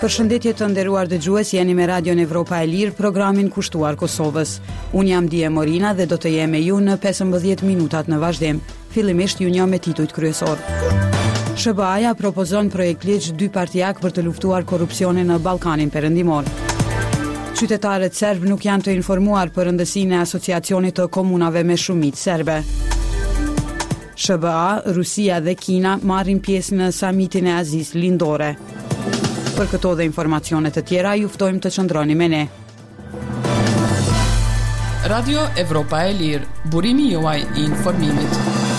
Përshëndetje të nderuar dëgjues, jeni me Radion Evropa e Lirë, programin kushtuar Kosovës. Unë jam Dije Morina dhe do të jem me ju në 15 minutat në vazhdim. Fillimisht ju njoh me titujt kryesor. SBA-ja propozon projekt ligj dy partijak për të luftuar korrupsionin në Ballkanin Perëndimor. Qytetarët serb nuk janë të informuar për rëndësinë e asociacionit të komunave me shumicë serbe. SBA, Rusia dhe Kina marrin pjesë në samitin e Azisë Lindore. Për këto dhe informacione të tjera, ju ftojmë të qëndroni me ne. Radio Evropa e Lirë, burimi juaj I informimit.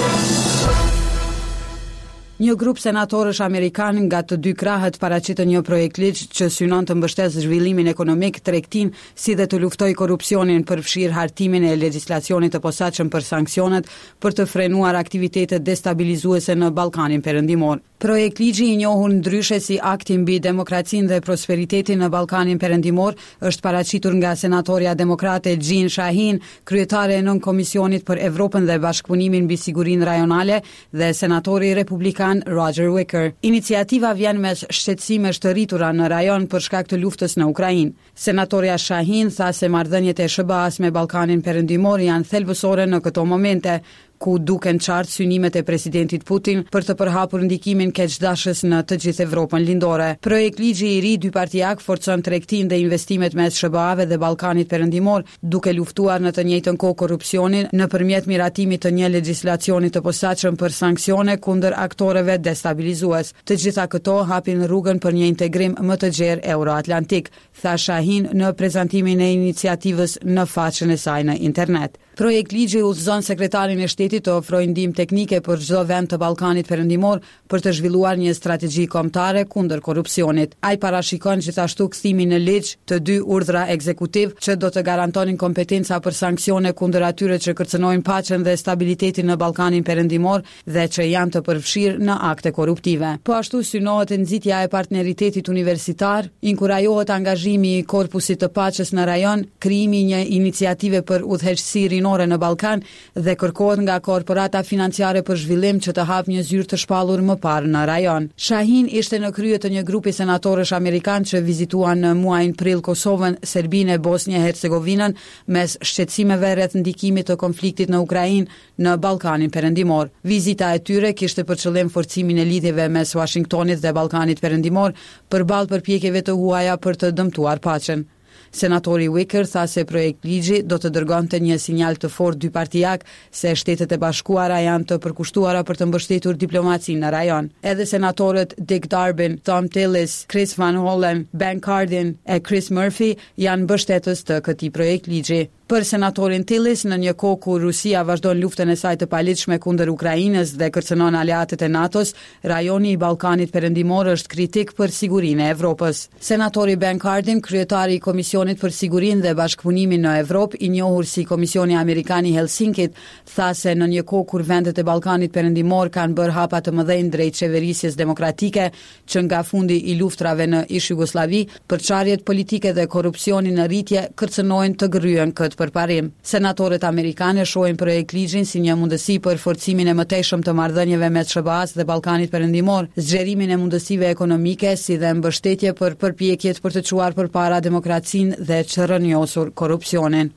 Një grup senatorësh amerikan nga të dy krahët paraqitën një projekt ligj që synon të mbështesë zhvillimin ekonomik, tregtin, si dhe të luftojë korrupsionin, përfshir hartimin e legjislacionit të posaçëm për sanksionet për të frenuar aktivitetet destabilizuese në Ballkanin Perëndimor. Projekt ligji I njohur ndryshe si Akti mbi demokracinë dhe prosperitetin në Ballkanin Perëndimor është paraqitur nga senatorja demokrate Jean Shahin, kryetare e nënkomisionit për Evropën dhe bashkëpunimin mbi sigurinë rajonale, dhe senatori republikan Roger Wicker. Iniciativa vjen mes shqetësimesh të rritura në rajon për shkak të luftës në Ukrainë. Senatorja Shahin tha se marrëdhëniet e SBA-s me Ballkanin Perëndimor janë thelbësore në këto momente, ku duken qartë synimet e presidentit Putin për të përhapur ndikimin keqdashës në të gjithë Evropën lindore. Projekt ligji I ri dypartijak forcon tregtinë dhe investimet mes SBA-ve dhe Ballkanit Perëndimor, duke luftuar në të njëjtën kohë korrupsionin nëpërmjet miratimit të një legjislacioni të posaçëm për sanksione kundër aktorëve destabilizues. Të gjitha këto hapin rrugën për një integrim më të gjerë euroatlantik, tha Shahin në prezantimin e iniciativës në faqen e saj në internet. Projekt ligji udhëzon sekretarin e shtetit të ofrojë ndihmë teknike për çdo vend të Ballkanit Perëndimor për të zhvilluar një strategji kombëtare kundër korrupsionit. Ai parashikon gjithashtu kthimin në ligj të dy urdhra ekzekutiv që do të garantonin kompetenca për sanksione kundër atyre që kërcënojnë paqen dhe stabilitetin në Ballkanin Perëndimor dhe që janë të përfshirë në akte korruptive. Po ashtu synohet nxitja e partneritetit universitar, inkurajohet angazhimi I korpusit të paqes në rajon, krijimi një iniciative për udhëheqësi në Ballkan dhe kërkohet nga korporata financiare për zhvillim që të hapë një zyrë të shpallur më parë në rajon. Shahin ishte në krye të një grupi senatorësh amerikan që vizituan në muajin prill Kosovën, Serbinë e Bosnjë-Hercegovinën mes shqetësimeve rreth ndikimit të konfliktit në Ukrainë në Ballkanin Perëndimor. Vizita e tyre kishte për qëllim forcimin e lidhjeve mes Washingtonit dhe Ballkanit Perëndimor përballë përpjekjeve të huaja për të dëmtuar paqen. Senatori Wicker tha se projekt ligji do të dërgonte një sinjal të fortë dypartijak se Shtetet e Bashkuara janë të përkushtuara për të mbështetur diplomacinë në rajon. Edhe senatorët Dick Durbin, Tom Tillis, Chris Van Hollen, Ben Cardin e Chris Murphy janë mbështetës të këtij projekt ligji. Për senatorin Tillis, në një kohë ku Rusia vazhdon luftën e saj të paligjshme kundër Ukrainës dhe kërcënon aleatët e NATO-s, rajoni I Ballkanit Perëndimor është kritik për sigurinë e Evropës. Senatori Ben Cardin, kryetari I Komisionit për Sigurinë dhe Bashkëpunimin në Evropë, I njohur si Komisioni Amerikan I Helsinkit, tha se në një kohë kur vendet e Ballkanit Perëndimor kanë bërë hapa të mëdhenj drejt qeverisjes demokratike, që nga fundi I luftrave në ish Jugosllavi, përçarjet politike dhe korrupsioni në rritje kërcënojnë të gërryen këtë përparim. Senatorët amerikanë shohin projekt ligjin si një mundësi për forcimin e mëtejshëm të marrëdhënieve mes SBA-s dhe Ballkanit Perëndimor, zgjerimin e mundësive ekonomike si dhe mbështetje për përpjekjet për të çuar përpara demokracinë dhe të rrënjosur korrupsionin.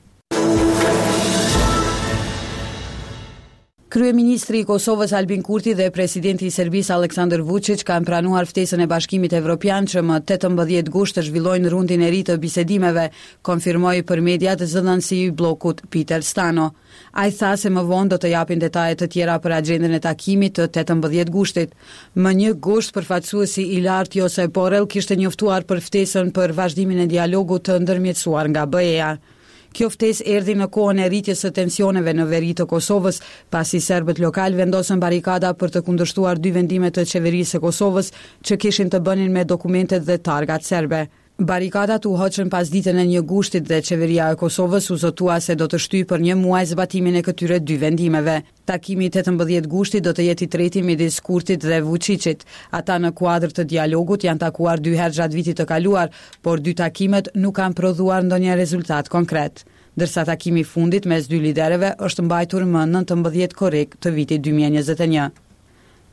Kryeministri I Kosovës Albin Kurti dhe presidenti I Serbisë Aleksandar Vučić kanë pranuar ftesën e Bashkimit Evropian që më 18 gusht të zhvillojnë rundin e ri të bisedimeve, konfirmoi për mediat zëdhënësi I bllokut Peter Stano. Ai tha se më vonë do të japin detaje të tjera për agjendën e takimit të 18 gushtit. Më 1 gusht përfaqësuesi I lartë Josep Borrell kishte njoftuar për ftesën për vazhdimin e dialogut të ndërmjetësuar nga BE-ja. Kjo ftesë erdhi në kohën e rritjes së tensioneve në veri të Kosovës, pasi serbët lokal vendosën barikada për të kundërshtuar dy vendime të qeverisë së Kosovës që kishin të bënin me dokumentet dhe targat serbe. Barikadat u hoqën pas ditën e 1 gushtit dhe qeveria e Kosovës u zotua se do të shtyjë për 1 muaj zbatimin e këtyre 2 vendimeve. Takimi 18 gushtit do të jetë I treti midis Kurtit dhe Vučićit. Ata në kuadër të dialogut janë takuar 2 herë gjatë vitit të kaluar, por 2 takimet nuk kanë prodhuar ndonjë rezultat konkret. Ndërsa takimi I fundit mes 2 liderëve është mbajtur më 19 korrik të vitit 2021.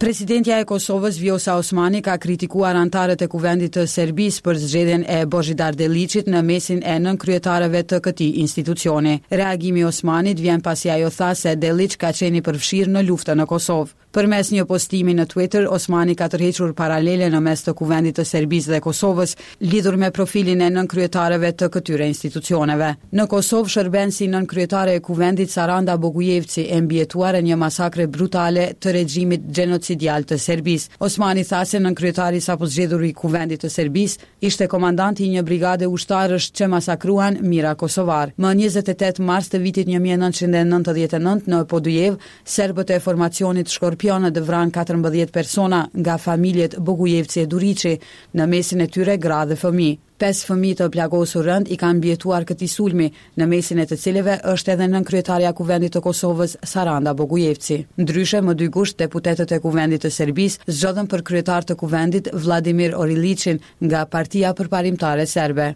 Presidentja e Kosovës Vjosa Osmani ka kritikuar antarët e kuvendit të Serbisë për zgjedhjen e Božidar Delićit në mesin e nënkryetarëve të këtij institucioni. Reagimi i Osmanit vjen pasi ajo tha se Delić ka qenë i përfshirë në luftën në Kosovë. Përmes një postimi në Twitter, Osmani ka tërhequr paralele në mes të kuvendit të Serbisë dhe Kosovës lidhur me profilin e nënkryetarëve të këtyre institucioneve. Në Kosovë shërben si nënkryetare e kuvendit Saranda Bogujevci, e mbijetuar e një masakre brutale të regjimit genocidial të Serbisë. Osmani tha se nënkryetari sapo zgjedhur i kuvendit të Serbisë ishte komandanti i një brigade ushtarësh që masakruan mijëra kosovar. Më 28 mars të vitit 1999 në Podujev, serbët e formacionit Shkorpionët vranë 14 persona nga familjet Bogujevci e Duriçi, në mesin e tyre gra dhe fëmijë. 5 fëmijë të plagosur rënd i kanë mbijetuar këtij sulmi, në mesin e të cilëve është edhe nënkryetaria e kuvendit të Kosovës Saranda Bogujevci. Ndryshe, më 2 gusht deputetët e kuvendit të Serbisë zgjodhen për kryetar të kuvendit Vladimir Oriliçin nga Partia Përparimtare Serbe.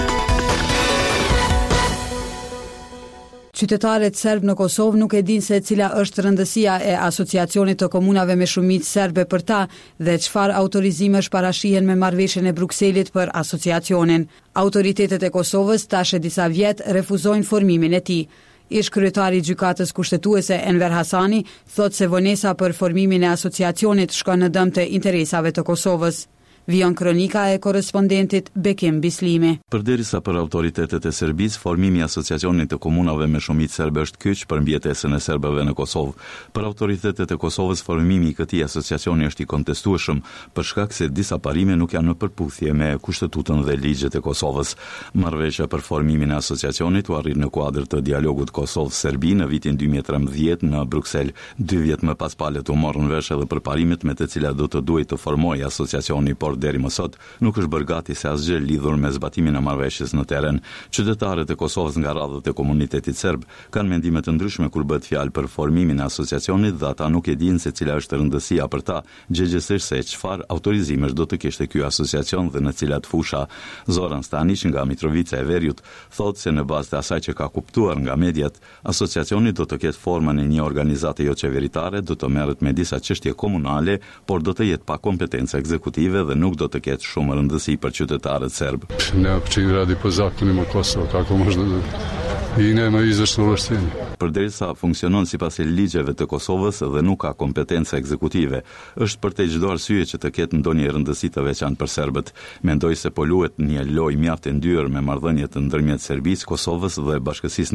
Qytetarët serb në Kosovë nuk e dinë se cila është rëndësia e asociacionit të komunave me shumicë serbe për ta dhe çfarë autorizimesh parashihen me marrëveshjen e Brukselit për asociacionin. Autoritetet e Kosovës tash e disa vjet refuzojnë formimin e tij. Ish kryetari i gjykatës kushtetuese Enver Hasani thotë se vonesa për formimin e asociacionit shkon në dëm të interesave të Kosovës. Vion kronika e korrespondentit Bekim Bislimi. Përderisa për autoritetet e Serbisë, formimi i asociacionit të komunave me shumicë serbe është kyç për mbjetesën e serbëve në Kosovë. Për autoritetet e Kosovës, formimi i këtij asociacioni është i kontestueshëm për shkak se disa parime nuk janë në përputhje me kushtetutën dhe ligjet e Kosovës. Marrëveshja për formimin e asociacionit u arrit në kuadër të dialogut Kosovë-Serbi në vitin 2013 në Bruksel. 2 vjet më pas palet u morën vesh edhe për parimet me të cilat do të duhej të formojë asociacioni, por deri më sot nuk është bërë gati se asgjë lidhur me zbatimin e marrëveshjes në terren. Qytetarët e Kosovës nga radhët e komunitetit serb kanë mendime të ndryshme kur bëhet fjalë për formimin e asociacionit dhe ata nuk e dinë se cila është rëndësia për ta, gjegjesisht se çfarë autorizimesh do të kishte ky asociacion dhe në cilat fusha. Zoran Stanić nga Mitrovica e Veriut thotë se në bazë të asaj që ka kuptuar nga mediat, asociacioni do të ketë formën e një organizate jo qeveritare, do të merret me disa çështje komunale, por do të jetë pa kompetencë ekzekutive dhe nuk do të ketë shumë rëndësi për qytetarët serb. Ne që radi po zakonima Kosova, kako možda i nema izvršno ovlaštenje. Përderisa funksionon sipas ligjeve të Kosovës dhe nuk ka kompetencë ekzekutive, është për të çdo arsye që të ketë ndonjë rëndësi të veçantë për serbët. Mendoj se po luhet një lojë mjaft e ndyrë me marrëdhënie të ndërmjet Serbisë, Kosovës dhe Bashkësisë